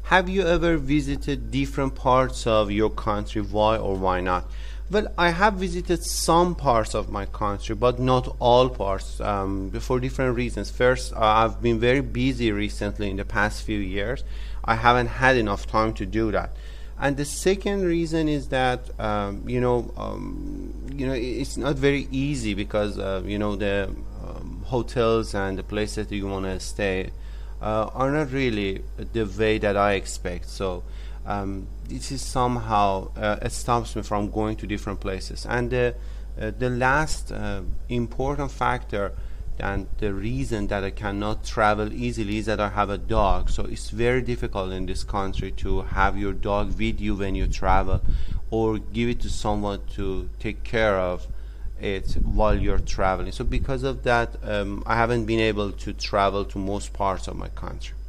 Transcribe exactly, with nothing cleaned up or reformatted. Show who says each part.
Speaker 1: have you ever visited different parts of your country? Why or why not? Well, I have visited some parts of my country, but not all parts, um, for different reasons. First, uh, I've been very busy recently in the past few years. I haven't had enough time to do that. And the second reason is that um, you know um, you know it's not very easy because uh, you know the um, hotels and the places that you want to stay uh, are not really the way that I expect. So um, this is somehow uh, it stops me from going to different places. And the uh, the last uh, important factor and the reason that I cannot travel easily is that I have a dog. So it's very difficult in this country to have your dog with you when you travel, or give it to someone to take care of it while you're traveling. So because of that, um, I haven't been able to travel to most parts of my country.